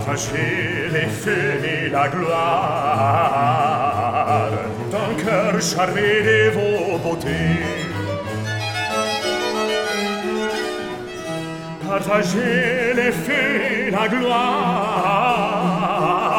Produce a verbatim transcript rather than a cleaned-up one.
Partagez les feux et la gloire d'un cœur charmé de vos beautés. Partagez les feux et la gloire